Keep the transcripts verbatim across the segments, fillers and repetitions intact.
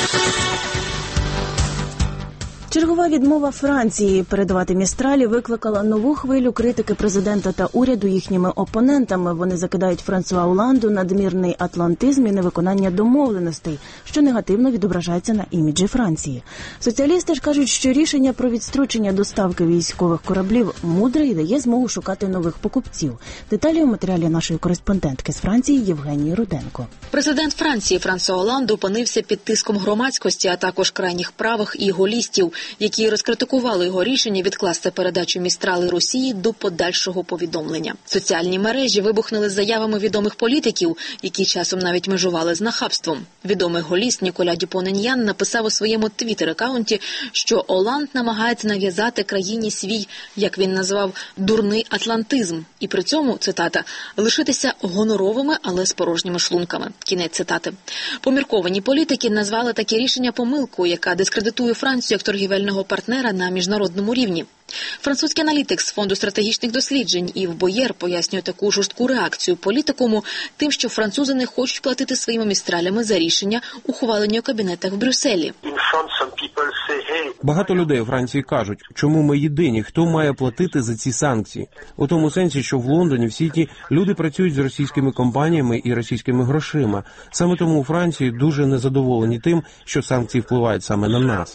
Чергова відмова Франції передавати Містралі викликала нову хвилю критики президента та уряду їхніми опонентами. Вони закидають Франсуа Оланду надмірний атлантизм і невиконання домовленостей, що негативно відображається на іміджі Франції. Соціалісти ж кажуть, що рішення про відстрочення доставки військових кораблів мудре і дає змогу шукати нових покупців. Деталі у матеріалі нашої кореспондентки з Франції Євгенії Руденко. Президент Франції Франсуа Оланд опинився під тиском громадськості, а також крайніх правих і голістів, які розкритикували його рішення відкласти передачу Містрали Росії до подальшого повідомлення. Соціальні мережі вибухнули з заявами відомих політиків, які часом навіть межували з нахабством. Відомий голіст Ніколя Дюпон-Еньян написав у своєму твіттер-акаунті, що Оланд намагається нав'язати країні свій, як він назвав, дурний атлантизм. І при цьому, цитата, лишитися гоноровими, але з порожніми шлунками. Кінець цитати. Помірковані політики назвали таке рішення помилкою, яка дискредитує Францію як торгівельного партнера на міжнародному рівні. Французький аналітик з Фонду стратегічних досліджень Ів Боєр пояснює таку жорстку реакцію політикуму тим, що французи не хочуть платити своїми містралями за рішення, ухвалені у кабінетах в Брюсселі. Багато людей у Франції кажуть, чому ми єдині, хто має платити за ці санкції. У тому сенсі, що в Лондоні, в Сіті, люди працюють з російськими компаніями і російськими грошима. Саме тому у Франції дуже незадоволені тим, що санкції впливають саме на нас.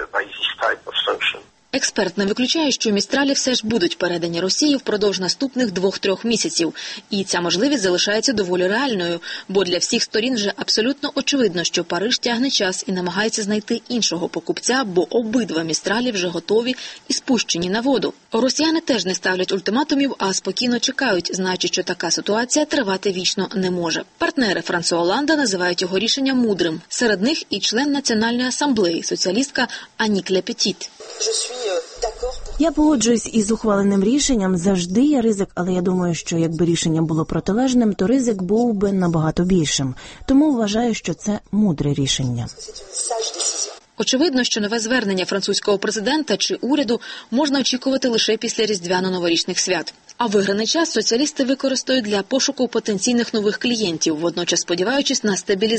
Експерт не виключає, що Містралі все ж будуть передані Росії впродовж наступних двох-трьох місяців. І ця можливість залишається доволі реальною, бо для всіх сторін вже абсолютно очевидно, що Париж тягне час і намагається знайти іншого покупця, бо обидва Містралі вже готові і спущені на воду. Росіяни теж не ставлять ультиматумів, а спокійно чекають, знаючи, що така ситуація тривати вічно не може. Партнери Франсуа Оланда називають його рішення мудрим. Серед них і член Національної асамблеї, соціалістка Анік Ле-Петіт. Я погоджуюсь із ухваленим рішенням. Завжди є ризик, але я думаю, що якби рішення було протилежним, то ризик був би набагато більшим. Тому вважаю, що це мудре рішення. Очевидно, що нове звернення французького президента чи уряду можна очікувати лише після різдвяно-новорічних свят. А виграний час соціалісти використають для пошуку потенційних нових клієнтів, водночас сподіваючись на стабілізацію